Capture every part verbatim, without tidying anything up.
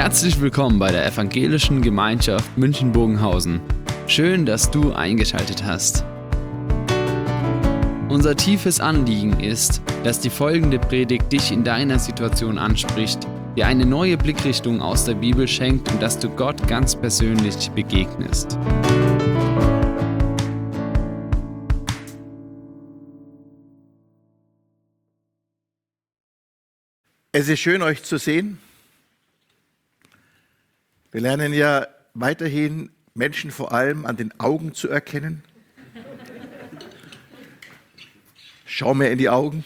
Herzlich willkommen bei der Evangelischen Gemeinschaft München-Bogenhausen. Schön, dass du eingeschaltet hast. Unser tiefes Anliegen ist, dass die folgende Predigt dich in deiner Situation anspricht, dir eine neue Blickrichtung aus der Bibel schenkt und dass du Gott ganz persönlich begegnest. Es ist schön, euch zu sehen. Wir lernen ja weiterhin, Menschen vor allem an den Augen zu erkennen. Schau mir in die Augen.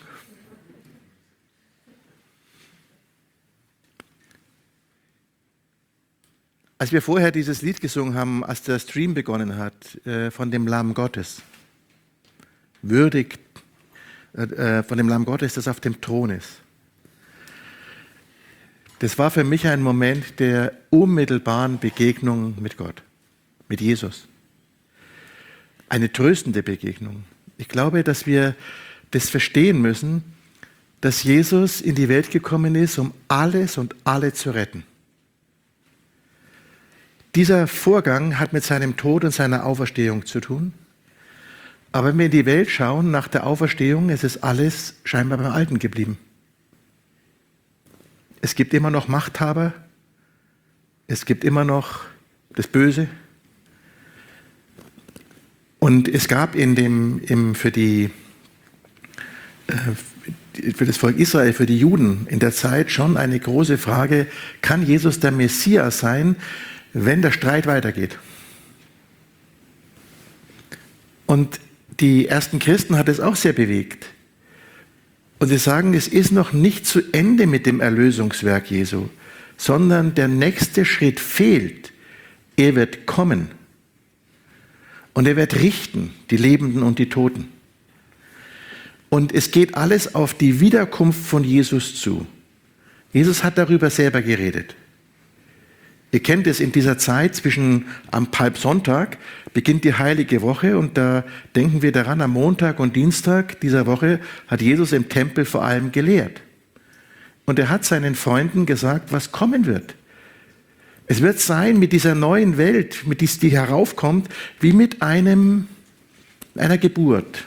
Als wir vorher dieses Lied gesungen haben, als der Stream begonnen hat, äh, von dem Lamm Gottes, würdig äh, von dem Lamm Gottes, das auf dem Thron ist. Das war für mich ein Moment der unmittelbaren Begegnung mit Gott, mit Jesus. Eine tröstende Begegnung. Ich glaube, dass wir das verstehen müssen, dass Jesus in die Welt gekommen ist, um alles und alle zu retten. Dieser Vorgang hat mit seinem Tod und seiner Auferstehung zu tun. Aber wenn wir in die Welt schauen, nach der Auferstehung, ist es alles scheinbar beim Alten geblieben. Es gibt immer noch Machthaber, es gibt immer noch das Böse. Und es gab in dem, im, für, die, äh, für das Volk Israel, für die Juden in der Zeit schon eine große Frage, kann Jesus der Messias sein, wenn der Streit weitergeht? Und die ersten Christen hat es auch sehr bewegt. Und sie sagen, es ist noch nicht zu Ende mit dem Erlösungswerk Jesu, sondern der nächste Schritt fehlt. Er wird kommen und er wird richten, die Lebenden und die Toten. Und es geht alles auf die Wiederkunft von Jesus zu. Jesus hat darüber selber geredet. Ihr kennt es, in dieser Zeit zwischen am Palmsonntag beginnt die Heilige Woche und da denken wir daran, am Montag und Dienstag dieser Woche hat Jesus im Tempel vor allem gelehrt. Und er hat seinen Freunden gesagt, was kommen wird. Es wird sein mit dieser neuen Welt, mit die, die heraufkommt, wie mit einem, einer Geburt.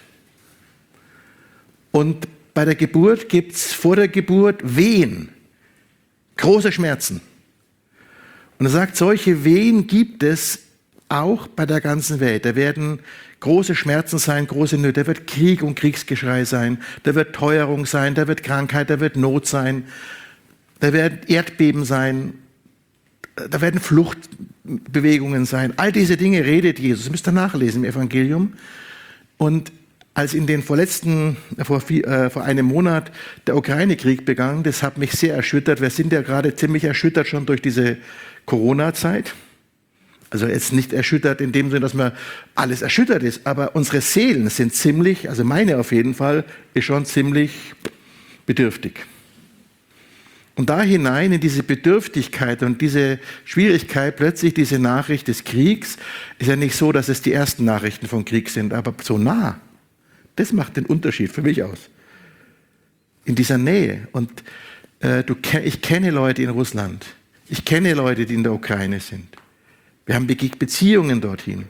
Und bei der Geburt gibt es vor der Geburt Wehen, große Schmerzen. Und er sagt, solche Wehen gibt es auch bei der ganzen Welt. Da werden große Schmerzen sein, große Nöte. Da wird Krieg und Kriegsgeschrei sein. Da wird Teuerung sein. Da wird Krankheit. Da wird Not sein. Da werden Erdbeben sein. Da werden Fluchtbewegungen sein. All diese Dinge redet Jesus. Das müsst ihr nachlesen im Evangelium. Und als in den vorletzten, vor, äh, vor einem Monat der Ukraine-Krieg begann, das hat mich sehr erschüttert. Wir sind ja gerade ziemlich erschüttert schon durch diese Corona-Zeit. Also jetzt nicht erschüttert in dem Sinne, dass man alles erschüttert ist, aber unsere Seelen sind ziemlich, also meine auf jeden Fall, ist schon ziemlich bedürftig. Und da hinein in diese Bedürftigkeit und diese Schwierigkeit, plötzlich diese Nachricht des Kriegs, ist ja nicht so, dass es die ersten Nachrichten vom Krieg sind, aber so nah. Das macht den Unterschied für mich aus. In dieser Nähe. Und äh, du, ich kenne Leute in Russland. Ich kenne Leute, die in der Ukraine sind. Wir haben Be- Beziehungen dorthin.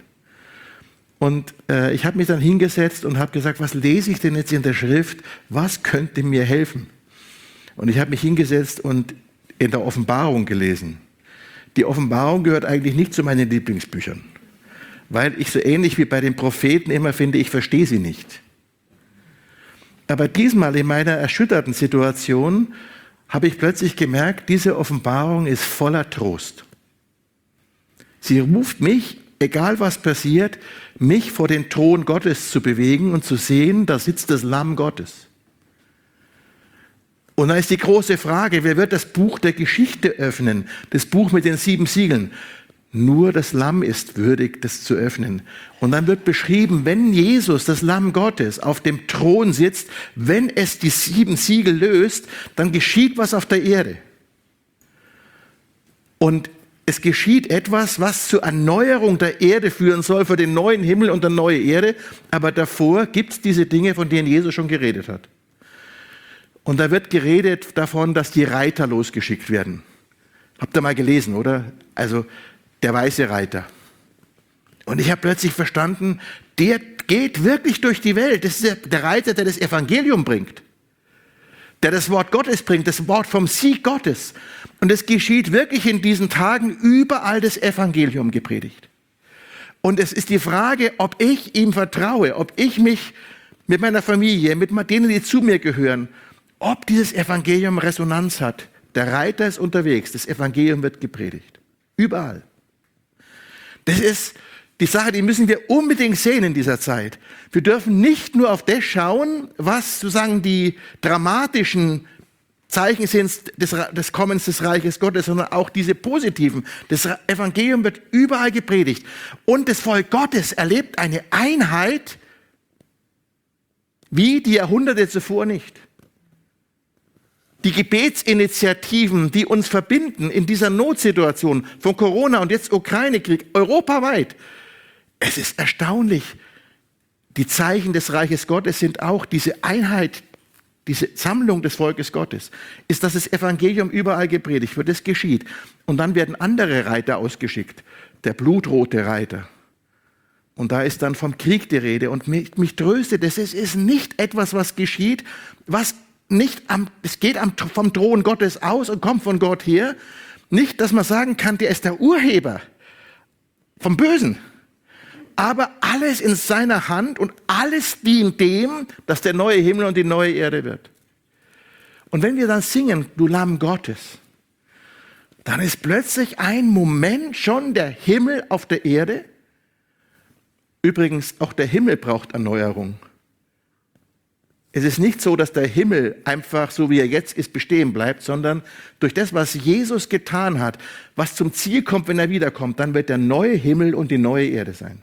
Und äh, ich habe mich dann hingesetzt und habe gesagt, was lese ich denn jetzt in der Schrift? Was könnte mir helfen? Und ich habe mich hingesetzt und in der Offenbarung gelesen. Die Offenbarung gehört eigentlich nicht zu meinen Lieblingsbüchern. Weil ich so ähnlich wie bei den Propheten immer finde, ich verstehe sie nicht. Aber diesmal in meiner erschütterten Situation habe ich plötzlich gemerkt, diese Offenbarung ist voller Trost. Sie ruft mich, egal was passiert, mich vor den Thron Gottes zu bewegen und zu sehen, da sitzt das Lamm Gottes. Und da ist die große Frage, wer wird das Buch der Geschichte öffnen, das Buch mit den sieben Siegeln? Nur das Lamm ist würdig, das zu öffnen. Und dann wird beschrieben, wenn Jesus, das Lamm Gottes, auf dem Thron sitzt, wenn es die sieben Siegel löst, dann geschieht was auf der Erde. Und es geschieht etwas, was zur Erneuerung der Erde führen soll, für den neuen Himmel und der neue Erde. Aber davor gibt es diese Dinge, von denen Jesus schon geredet hat. Und da wird geredet davon, dass die Reiter losgeschickt werden. Habt ihr mal gelesen, oder? Also der weiße Reiter. Und ich habe plötzlich verstanden, der geht wirklich durch die Welt. Das ist der, der Reiter, der das Evangelium bringt. Der das Wort Gottes bringt, das Wort vom Sieg Gottes. Und es geschieht wirklich in diesen Tagen überall das Evangelium gepredigt. Und es ist die Frage, ob ich ihm vertraue, ob ich mich mit meiner Familie, mit denen, die zu mir gehören, ob dieses Evangelium Resonanz hat. Der Reiter ist unterwegs, das Evangelium wird gepredigt. Überall. Das ist die Sache, die müssen wir unbedingt sehen in dieser Zeit. Wir dürfen nicht nur auf das schauen, was sozusagen die dramatischen Zeichen sind des, des Kommens des Reiches Gottes, sondern auch diese positiven. Das Evangelium wird überall gepredigt. Und das Volk Gottes erlebt eine Einheit wie die Jahrhunderte zuvor nicht. Die Gebetsinitiativen, die uns verbinden in dieser Notsituation von Corona und jetzt Ukraine-Krieg, europaweit. Es ist erstaunlich. Die Zeichen des Reiches Gottes sind auch diese Einheit, diese Sammlung des Volkes Gottes. Ist, dass das Evangelium überall gepredigt wird. Das geschieht. Und dann werden andere Reiter ausgeschickt. Der blutrote Reiter. Und da ist dann vom Krieg die Rede. Und mich, mich tröstet, es ist, ist nicht etwas, was geschieht, was nicht am, es geht am, vom Thron Gottes aus und kommt von Gott her. Nicht, dass man sagen kann, der ist der Urheber vom Bösen. Aber alles in seiner Hand und alles dient dem, dass der neue Himmel und die neue Erde wird. Und wenn wir dann singen, du Lamm Gottes, dann ist plötzlich ein Moment schon der Himmel auf der Erde. Übrigens, auch der Himmel braucht Erneuerung. Es ist nicht so, dass der Himmel einfach so wie er jetzt ist bestehen bleibt, sondern durch das, was Jesus getan hat, was zum Ziel kommt, wenn er wiederkommt, dann wird der neue Himmel und die neue Erde sein.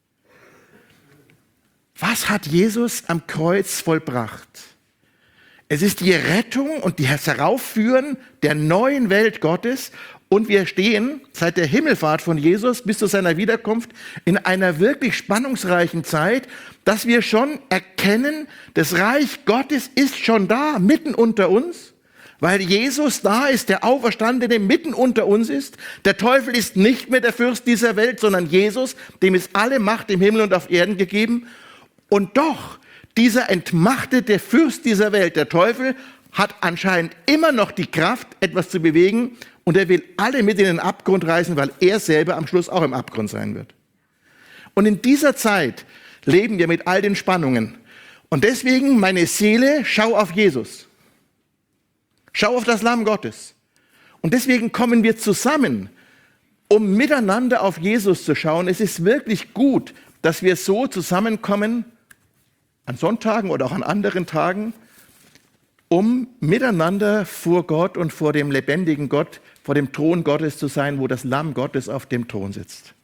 Was hat Jesus am Kreuz vollbracht? Es ist die Rettung und das Heraufführen der neuen Welt Gottes. Und wir stehen seit der Himmelfahrt von Jesus bis zu seiner Wiederkunft in einer wirklich spannungsreichen Zeit, dass wir schon erkennen, das Reich Gottes ist schon da, mitten unter uns, weil Jesus da ist, der Auferstandene mitten unter uns ist. Der Teufel ist nicht mehr der Fürst dieser Welt, sondern Jesus, dem ist alle Macht im Himmel und auf Erden gegeben. Und doch, dieser entmachtete Fürst dieser Welt, der Teufel, hat anscheinend immer noch die Kraft, etwas zu bewegen. Und er will alle mit in den Abgrund reißen, weil er selber am Schluss auch im Abgrund sein wird. Und in dieser Zeit leben wir mit all den Spannungen. Und deswegen, meine Seele, schau auf Jesus. Schau auf das Lamm Gottes. Und deswegen kommen wir zusammen, um miteinander auf Jesus zu schauen. Es ist wirklich gut, dass wir so zusammenkommen, an Sonntagen oder auch an anderen Tagen, um miteinander vor Gott und vor dem lebendigen Gott, vor dem Thron Gottes zu sein, wo das Lamm Gottes auf dem Thron sitzt.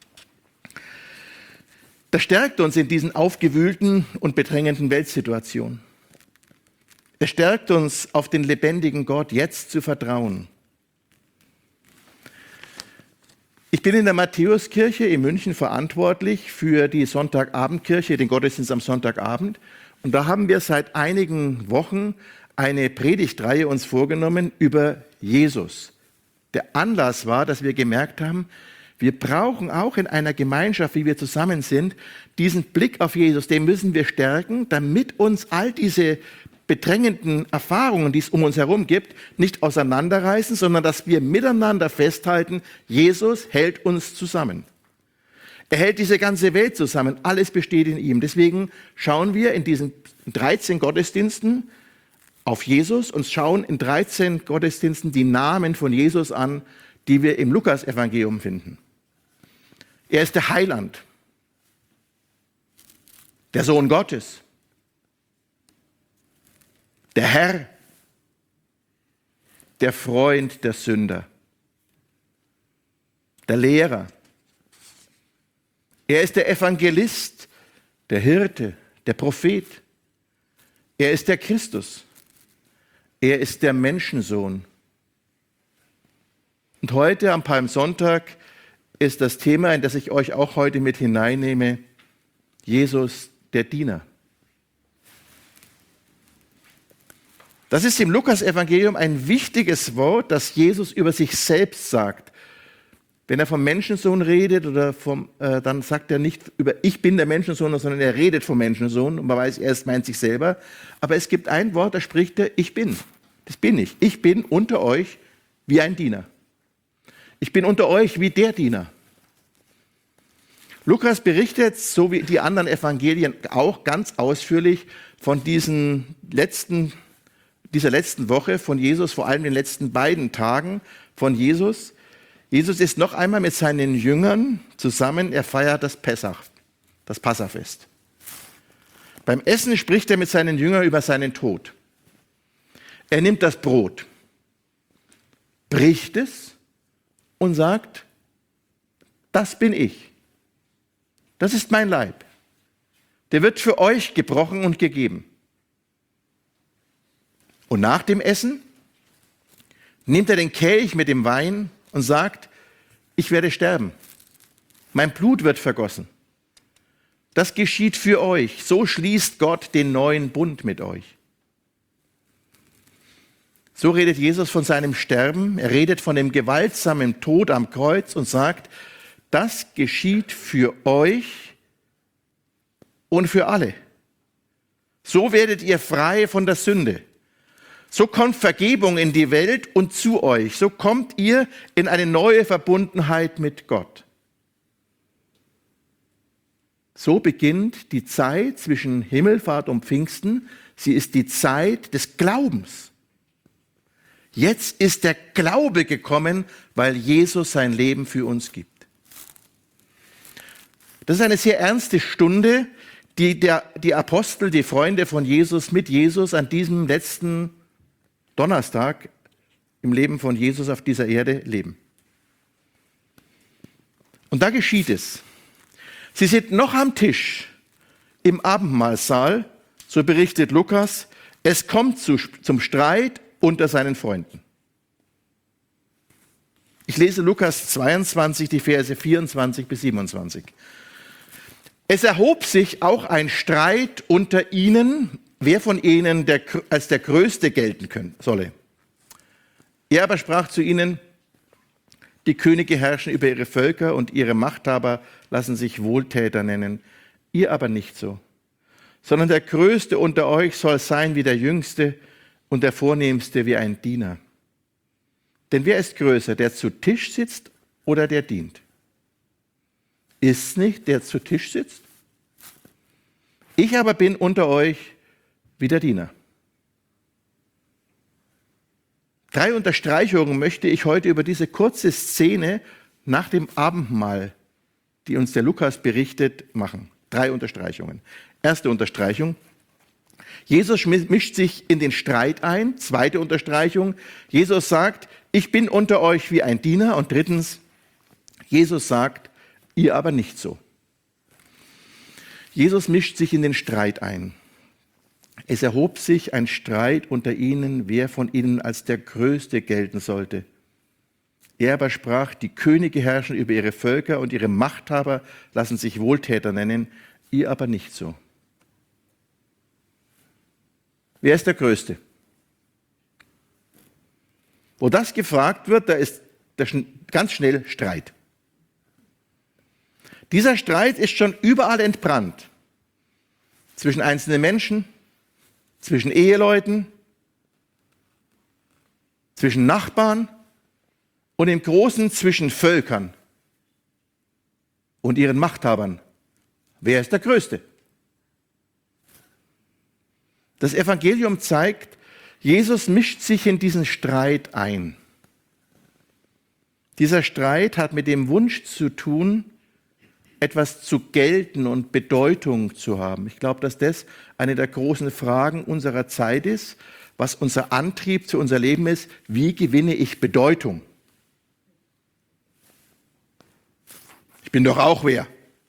Das stärkt uns in diesen aufgewühlten und bedrängenden Weltsituationen. Es stärkt uns, auf den lebendigen Gott jetzt zu vertrauen. Ich bin in der Matthäuskirche in München verantwortlich für die Sonntagabendkirche, den Gottesdienst am Sonntagabend. Und da haben wir seit einigen Wochen eine Predigtreihe uns vorgenommen über Jesus. Der Anlass war, dass wir gemerkt haben, wir brauchen auch in einer Gemeinschaft, wie wir zusammen sind, diesen Blick auf Jesus, den müssen wir stärken, damit uns all diese bedrängenden Erfahrungen, die es um uns herum gibt, nicht auseinanderreißen, sondern dass wir miteinander festhalten, Jesus hält uns zusammen. Er hält diese ganze Welt zusammen, alles besteht in ihm. Deswegen schauen wir in diesen dreizehn Gottesdiensten auf Jesus und schauen in dreizehn Gottesdiensten die Namen von Jesus an, die wir im Lukas-Evangelium finden. Er ist der Heiland, der Sohn Gottes, der Herr, der Freund der Sünder, der Lehrer. Er ist der Evangelist, der Hirte, der Prophet. Er ist der Christus. Er ist der Menschensohn. Und heute am Palmsonntag ist das Thema, in das ich euch auch heute mit hineinnehme, Jesus, der Diener. Das ist im Lukas-Evangelium ein wichtiges Wort, das Jesus über sich selbst sagt. Wenn er vom Menschensohn redet, oder vom, äh, dann sagt er nicht über ich bin der Menschensohn, sondern er redet vom Menschensohn und man weiß, er meint sich selber. Aber es gibt ein Wort, da spricht er, ich bin. Das bin ich. Ich bin unter euch wie ein Diener. Ich bin unter euch wie der Diener. Lukas berichtet, so wie die anderen Evangelien, auch ganz ausführlich von diesen letzten, dieser letzten Woche von Jesus, vor allem den letzten beiden Tagen von Jesus. Jesus ist noch einmal mit seinen Jüngern zusammen, er feiert das Pessach, das Passafest. Beim Essen spricht er mit seinen Jüngern über seinen Tod. Er nimmt das Brot, bricht es und sagt, das bin ich. Das ist mein Leib. Der wird für euch gebrochen und gegeben. Und nach dem Essen nimmt er den Kelch mit dem Wein und sagt, ich werde sterben. Mein Blut wird vergossen. Das geschieht für euch. So schließt Gott den neuen Bund mit euch. So redet Jesus von seinem Sterben. Er redet von dem gewaltsamen Tod am Kreuz und sagt, das geschieht für euch und für alle. So werdet ihr frei von der Sünde. So kommt Vergebung in die Welt und zu euch. So kommt ihr in eine neue Verbundenheit mit Gott. So beginnt die Zeit zwischen Himmelfahrt und Pfingsten. Sie ist die Zeit des Glaubens. Jetzt ist der Glaube gekommen, weil Jesus sein Leben für uns gibt. Das ist eine sehr ernste Stunde, die der, die Apostel, die Freunde von Jesus mit Jesus an diesem letzten Donnerstag im Leben von Jesus auf dieser Erde leben. Und da geschieht es. Sie sind noch am Tisch im Abendmahlsaal, so berichtet Lukas. Es kommt zu, zum Streit unter seinen Freunden. Ich lese Lukas zweiundzwanzig, die Verse vierundzwanzig bis siebenundzwanzig. Es erhob sich auch ein Streit unter ihnen, wer von ihnen der, als der Größte gelten können, solle. Er aber sprach zu ihnen, die Könige herrschen über ihre Völker und ihre Machthaber lassen sich Wohltäter nennen. Ihr aber nicht so, sondern der Größte unter euch soll sein wie der Jüngste und der Vornehmste wie ein Diener. Denn wer ist größer, der zu Tisch sitzt oder der dient? Ist nicht der zu Tisch sitzt? Ich aber bin unter euch wie der Diener. Drei Unterstreichungen möchte ich heute über diese kurze Szene nach dem Abendmahl, die uns der Lukas berichtet, machen. Drei Unterstreichungen. Erste Unterstreichung. Jesus mischt sich in den Streit ein. Zweite Unterstreichung. Jesus sagt, ich bin unter euch wie ein Diener. Und drittens, Jesus sagt, ihr aber nicht so. Jesus mischt sich in den Streit ein. Es erhob sich ein Streit unter ihnen, wer von ihnen als der Größte gelten sollte. Er aber sprach, die Könige herrschen über ihre Völker und ihre Machthaber lassen sich Wohltäter nennen, ihr aber nicht so. Wer ist der Größte? Wo das gefragt wird, da ist ganz schnell Streit. Dieser Streit ist schon überall entbrannt. Zwischen einzelnen Menschen, zwischen Eheleuten, zwischen Nachbarn und im Großen zwischen Völkern und ihren Machthabern. Wer ist der Größte? Das Evangelium zeigt, Jesus mischt sich in diesen Streit ein. Dieser Streit hat mit dem Wunsch zu tun, etwas zu gelten und Bedeutung zu haben. Ich glaube, dass das eine der großen Fragen unserer Zeit ist, was unser Antrieb zu unser Leben ist. Wie gewinne ich Bedeutung? Ich bin doch auch wer.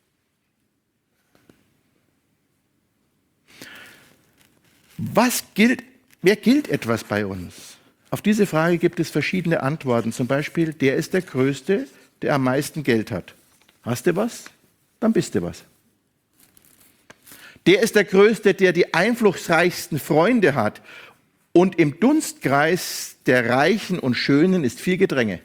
Was gilt, wer gilt etwas bei uns? Auf diese Frage gibt es verschiedene Antworten. Zum Beispiel, der ist der Größte, der am meisten Geld hat. Hast du was? Dann bist du was. Der ist der Größte, der die einflussreichsten Freunde hat Und im Dunstkreis der Reichen und Schönen ist viel Gedränge.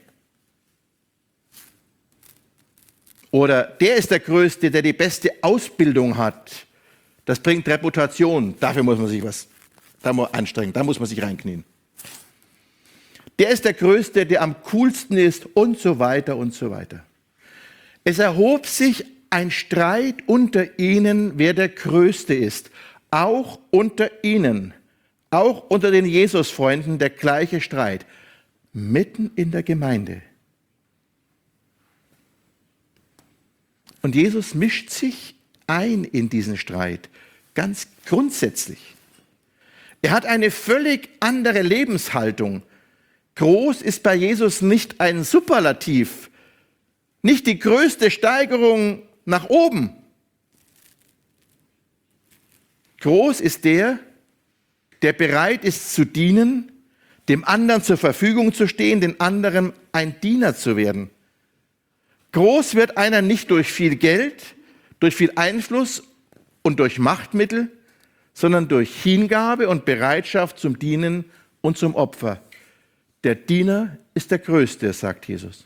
Oder der ist der Größte, der die beste Ausbildung hat. Das bringt Reputation. Dafür muss man sich was da muss anstrengen, da muss man sich reinknien. Der ist der Größte, der am coolsten ist und so weiter und so weiter. Es erhob sich ein Streit unter ihnen, wer der Größte ist. Auch unter ihnen, auch unter den Jesus-Freunden der gleiche Streit. Mitten in der Gemeinde. Und Jesus mischt sich ein in diesen Streit, ganz grundsätzlich. Er hat eine völlig andere Lebenshaltung. Groß ist bei Jesus nicht ein Superlativ, nicht die größte Steigerung nach oben. Groß ist der, der bereit ist zu dienen, dem anderen zur Verfügung zu stehen, den anderen ein Diener zu werden. Groß wird einer nicht durch viel Geld, durch viel Einfluss und durch Machtmittel, sondern durch Hingabe und Bereitschaft zum Dienen und zum Opfer. Der Diener ist der Größte, sagt Jesus.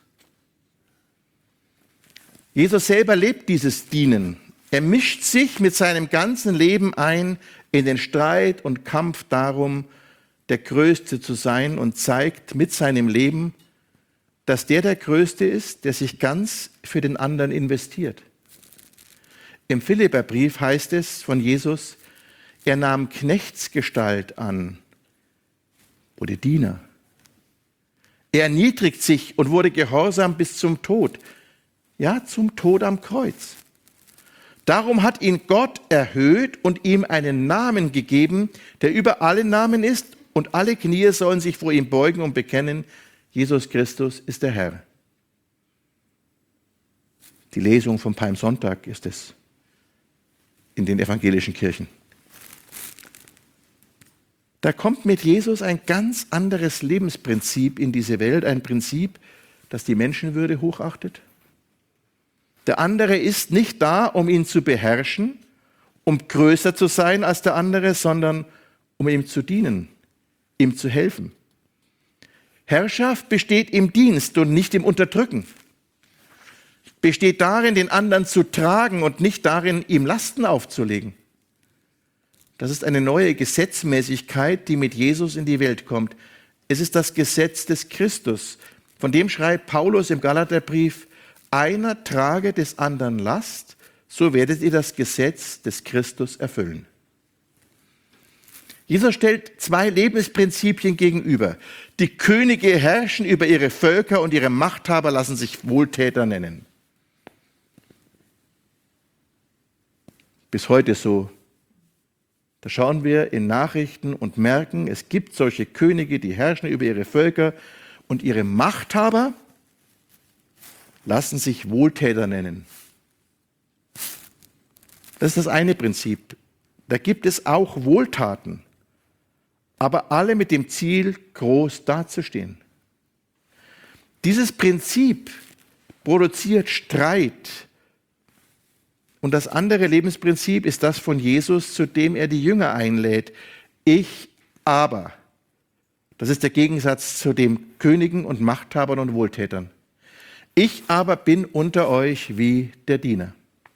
Jesus selber lebt dieses Dienen. Er mischt sich mit seinem ganzen Leben ein in den Streit und Kampf darum, der Größte zu sein und zeigt mit seinem Leben, dass der der Größte ist, der sich ganz für den anderen investiert. Im Philipperbrief heißt es von Jesus, er nahm Knechtsgestalt an, wurde Diener. Er erniedrigt sich und wurde gehorsam bis zum Tod. Ja, zum Tod am Kreuz. Darum hat ihn Gott erhöht und ihm einen Namen gegeben, der über alle Namen ist, und alle Knie sollen sich vor ihm beugen und bekennen, Jesus Christus ist der Herr. Die Lesung vom Palmsonntag ist es in den evangelischen Kirchen. Da kommt mit Jesus ein ganz anderes Lebensprinzip in diese Welt, ein Prinzip, das die Menschenwürde hochachtet. Der andere ist nicht da, um ihn zu beherrschen, um größer zu sein als der andere, sondern um ihm zu dienen, ihm zu helfen. Herrschaft besteht im Dienst und nicht im Unterdrücken. Besteht darin, den anderen zu tragen und nicht darin, ihm Lasten aufzulegen. Das ist eine neue Gesetzmäßigkeit, die mit Jesus in die Welt kommt. Es ist das Gesetz des Christus. Von dem schreibt Paulus im Galaterbrief, einer trage des anderen Last, so werdet ihr das Gesetz des Christus erfüllen. Jesus stellt zwei Lebensprinzipien gegenüber. Die Könige herrschen über ihre Völker und ihre Machthaber lassen sich Wohltäter nennen. Bis heute so. Da schauen wir in Nachrichten und merken, es gibt solche Könige, die herrschen über ihre Völker und ihre Machthaber lassen sich Wohltäter nennen. Das ist das eine Prinzip. Da gibt es auch Wohltaten, aber alle mit dem Ziel, groß dazustehen. Dieses Prinzip produziert Streit. Und das andere Lebensprinzip ist das von Jesus, zu dem er die Jünger einlädt. Ich aber. Das ist der Gegensatz zu den Königen und Machthabern und Wohltätern. Ich aber bin unter euch wie der Diener.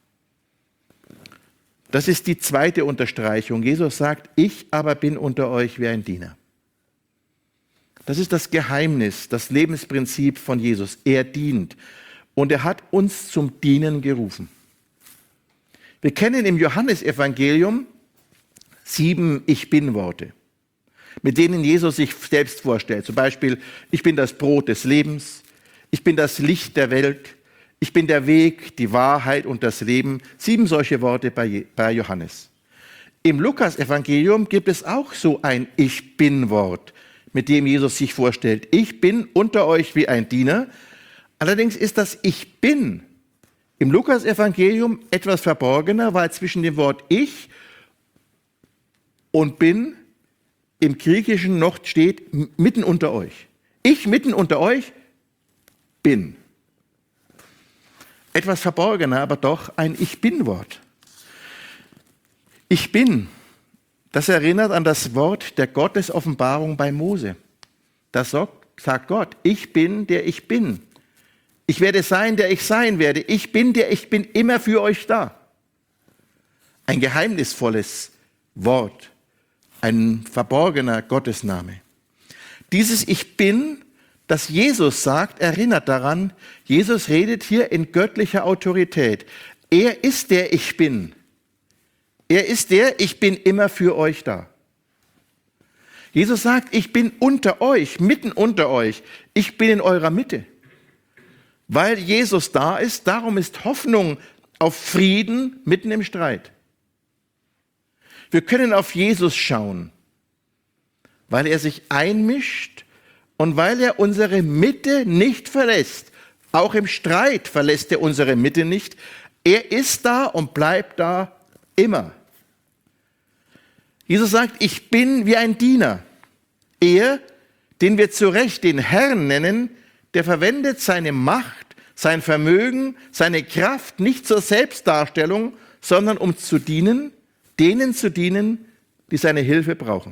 Das ist die zweite Unterstreichung. Jesus sagt, ich aber bin unter euch wie ein Diener. Das ist das Geheimnis, das Lebensprinzip von Jesus. Er dient und er hat uns zum Dienen gerufen. Wir kennen im Johannesevangelium sieben Ich-Bin-Worte, mit denen Jesus sich selbst vorstellt. Zum Beispiel, ich bin das Brot des Lebens, ich bin das Licht der Welt, ich bin der Weg, die Wahrheit und das Leben. Sieben solche Worte bei, bei Johannes. Im Lukas-Evangelium gibt es auch so ein Ich-Bin-Wort, mit dem Jesus sich vorstellt. Ich bin unter euch wie ein Diener. Allerdings ist das Ich bin im Lukas-Evangelium etwas verborgener, weil zwischen dem Wort Ich und bin im Griechischen noch steht mitten unter euch. Ich mitten unter euch bin. Etwas verborgener, aber doch ein Ich-Bin-Wort. Ich bin, Das erinnert an das Wort der Gottesoffenbarung bei Mose. Da sagt Gott, ich bin, der ich bin. Ich werde sein, der ich sein werde. Ich bin, der ich bin, immer für euch da. Ein geheimnisvolles Wort, ein verborgener Gottesname. Dieses Ich bin, das Jesus sagt, erinnert daran, Jesus redet hier in göttlicher Autorität. Er ist der Ich bin. Er ist der, ich bin immer für euch da. Jesus sagt, ich bin unter euch, mitten unter euch. Ich bin in eurer Mitte. Weil Jesus da ist, darum ist Hoffnung auf Frieden mitten im Streit. Wir können auf Jesus schauen, weil er sich einmischt und weil er unsere Mitte nicht verlässt. Auch im Streit verlässt er unsere Mitte nicht. Er ist da und bleibt da immer. Jesus sagt, ich bin wie ein Diener. Er, den wir zu Recht den Herrn nennen, der verwendet seine Macht, sein Vermögen, seine Kraft nicht zur Selbstdarstellung, sondern um zu dienen, denen zu dienen, die seine Hilfe brauchen.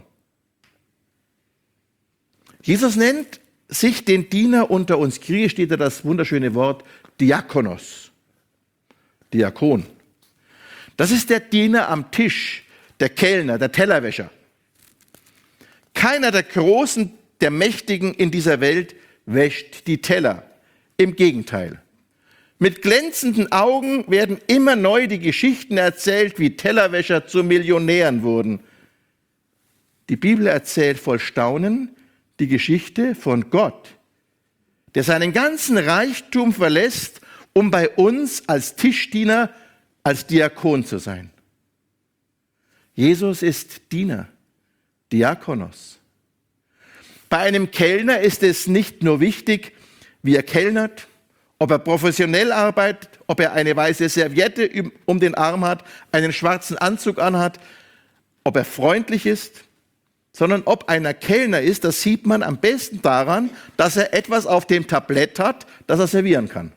Jesus nennt sich den Diener unter uns. Griechisch steht da das wunderschöne Wort Diakonos. Diakon. Das ist der Diener am Tisch, der Kellner, der Tellerwäscher. Keiner der Großen, der Mächtigen in dieser Welt wäscht die Teller. Im Gegenteil. Mit glänzenden Augen werden immer neu die Geschichten erzählt, wie Tellerwäscher zu Millionären wurden. Die Bibel erzählt voll Staunen die Geschichte von Gott, der seinen ganzen Reichtum verlässt, um bei uns als Tischdiener, als Diakon zu sein. Jesus ist Diener, Diakonos. Bei einem Kellner ist es nicht nur wichtig, wie er kellnert, ob er professionell arbeitet, ob er eine weiße Serviette um den Arm hat, einen schwarzen Anzug anhat, ob er freundlich ist, sondern ob einer Kellner ist, das sieht man am besten daran, dass er etwas auf dem Tablett hat, das er servieren kann.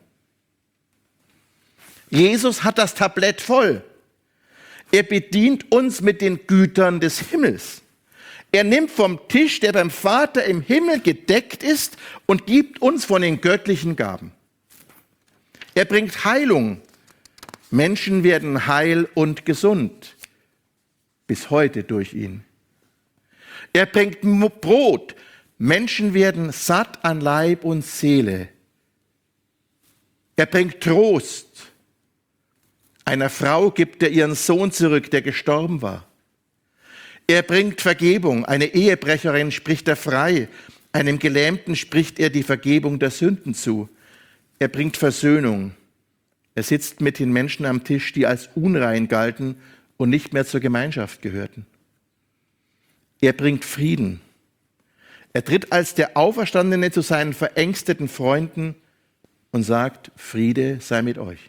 Jesus hat das Tablett voll. Er bedient uns mit den Gütern des Himmels. Er nimmt vom Tisch, der beim Vater im Himmel gedeckt ist, und gibt uns von den göttlichen Gaben. Er bringt Heilung. Menschen werden heil und gesund. Bis heute durch ihn. Er bringt Brot. Menschen werden satt an Leib und Seele. Er bringt Trost. Einer Frau gibt er ihren Sohn zurück, der gestorben war. Er bringt Vergebung. Eine Ehebrecherin spricht er frei. Einem Gelähmten spricht er die Vergebung der Sünden zu. Er bringt Versöhnung. Er sitzt mit den Menschen am Tisch, die als unrein galten und nicht mehr zur Gemeinschaft gehörten. Er bringt Frieden. Er tritt als der Auferstandene zu seinen verängsteten Freunden und sagt, Friede sei mit euch.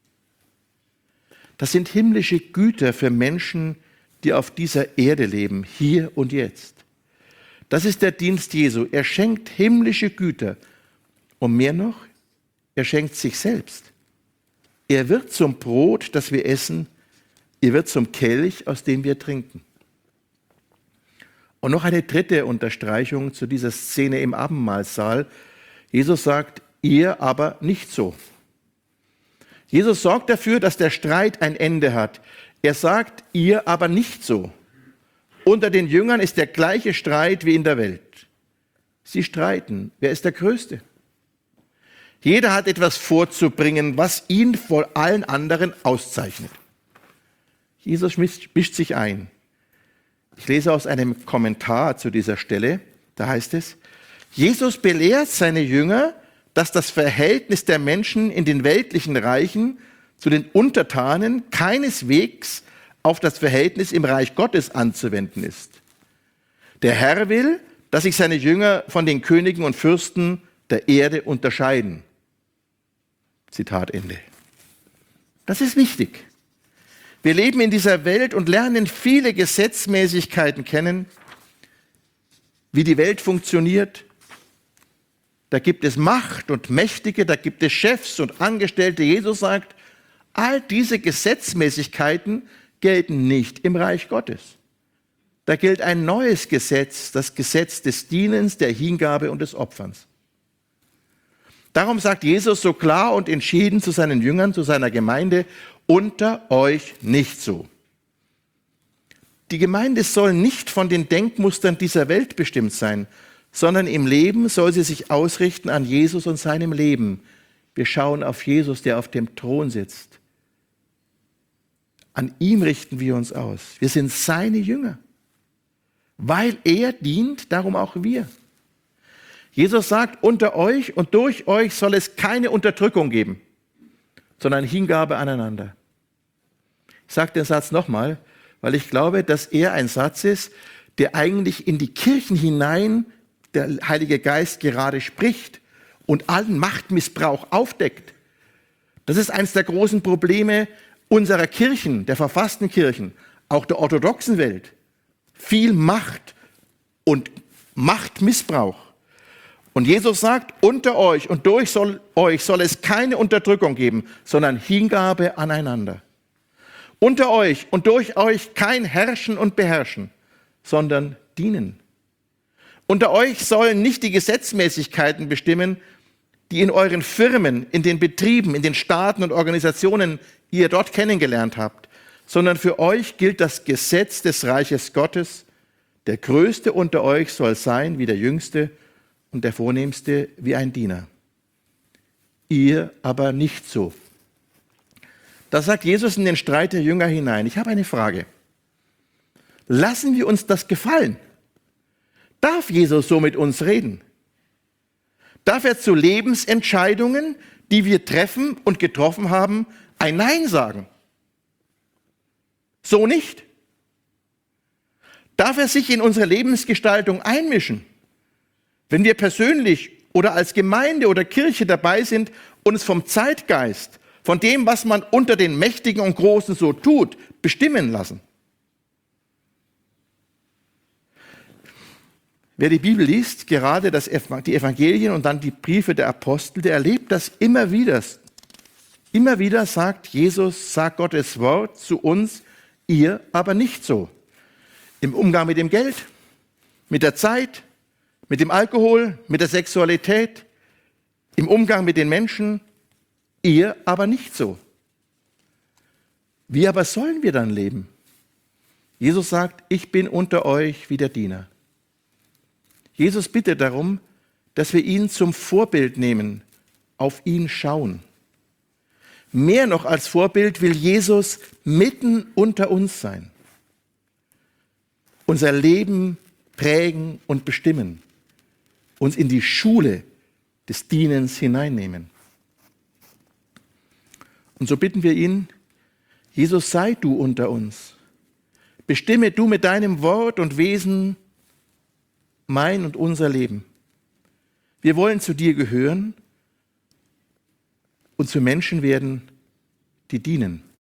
Das sind himmlische Güter für Menschen, die auf dieser Erde leben, hier und jetzt. Das ist der Dienst Jesu. Er schenkt himmlische Güter. Und mehr noch, er schenkt sich selbst. Er wird zum Brot, das wir essen. Er wird zum Kelch, aus dem wir trinken. Und noch eine dritte Unterstreichung zu dieser Szene im Abendmahlsaal. Jesus sagt, ihr aber nicht so. Jesus sorgt dafür, dass der Streit ein Ende hat. Er sagt, ihr aber nicht so. Unter den Jüngern ist der gleiche Streit wie in der Welt. Sie streiten. Wer ist der Größte? Jeder hat etwas vorzubringen, was ihn vor allen anderen auszeichnet. Jesus mischt sich ein. Ich lese aus einem Kommentar zu dieser Stelle. Da heißt es, Jesus belehrt seine Jünger, dass das Verhältnis der Menschen in den weltlichen Reichen zu den Untertanen keineswegs auf das Verhältnis im Reich Gottes anzuwenden ist. Der Herr will, dass sich seine Jünger von den Königen und Fürsten der Erde unterscheiden. Zitat Ende. Das ist wichtig. Wir leben in dieser Welt und lernen viele Gesetzmäßigkeiten kennen, wie die Welt funktioniert. Da gibt es Macht und Mächtige, da gibt es Chefs und Angestellte. Jesus sagt, all diese Gesetzmäßigkeiten gelten nicht im Reich Gottes. Da gilt ein neues Gesetz, das Gesetz des Dienens, der Hingabe und des Opferns. Darum sagt Jesus so klar und entschieden zu seinen Jüngern, zu seiner Gemeinde, unter euch nicht so. Die Gemeinde soll nicht von den Denkmustern dieser Welt bestimmt sein, sondern im Leben soll sie sich ausrichten an Jesus und seinem Leben. Wir schauen auf Jesus, der auf dem Thron sitzt. An ihm richten wir uns aus. Wir sind seine Jünger. Weil er dient, darum auch wir. Jesus sagt, unter euch und durch euch soll es keine Unterdrückung geben, sondern Hingabe aneinander. Ich sage den Satz nochmal, weil ich glaube, dass er ein Satz ist, der eigentlich in die Kirchen hinein der Heilige Geist gerade spricht und allen Machtmissbrauch aufdeckt. Das ist eines der großen Probleme unserer Kirchen, der verfassten Kirchen, auch der orthodoxen Welt. Viel Macht und Machtmissbrauch. Und Jesus sagt, unter euch und durch soll, euch soll es keine Unterdrückung geben, sondern Hingabe aneinander. Unter euch und durch euch kein Herrschen und Beherrschen, sondern dienen. Unter euch sollen nicht die Gesetzmäßigkeiten bestimmen, die in euren Firmen, in den Betrieben, in den Staaten und Organisationen ihr dort kennengelernt habt, sondern für euch gilt das Gesetz des Reiches Gottes. Der Größte unter euch soll sein wie der Jüngste und der Vornehmste wie ein Diener. Ihr aber nicht so. Das sagt Jesus in den Streit der Jünger hinein. Ich habe eine Frage. Lassen wir uns das gefallen? Darf Jesus so mit uns reden? Darf er zu Lebensentscheidungen, die wir treffen und getroffen haben, ein Nein sagen? So nicht. Darf er sich in unsere Lebensgestaltung einmischen? Wenn wir persönlich oder als Gemeinde oder Kirche dabei sind, uns vom Zeitgeist, von dem, was man unter den Mächtigen und Großen so tut, bestimmen lassen? Wer die Bibel liest, gerade das, die Evangelien und dann die Briefe der Apostel, der erlebt das immer wieder. Immer wieder sagt Jesus, sagt Gottes Wort zu uns, ihr aber nicht so. Im Umgang mit dem Geld, mit der Zeit, mit dem Alkohol, mit der Sexualität, im Umgang mit den Menschen, ihr aber nicht so. Wie aber sollen wir dann leben? Jesus sagt, ich bin unter euch wie der Diener. Jesus bittet darum, dass wir ihn zum Vorbild nehmen, auf ihn schauen. Mehr noch als Vorbild will Jesus mitten unter uns sein. Unser Leben prägen und bestimmen. Uns in die Schule des Dienens hineinnehmen. Und so bitten wir ihn, Jesus, sei du unter uns. Bestimme du mit deinem Wort und Wesen mein und unser Leben. Wir wollen zu dir gehören und zu Menschen werden, die dienen.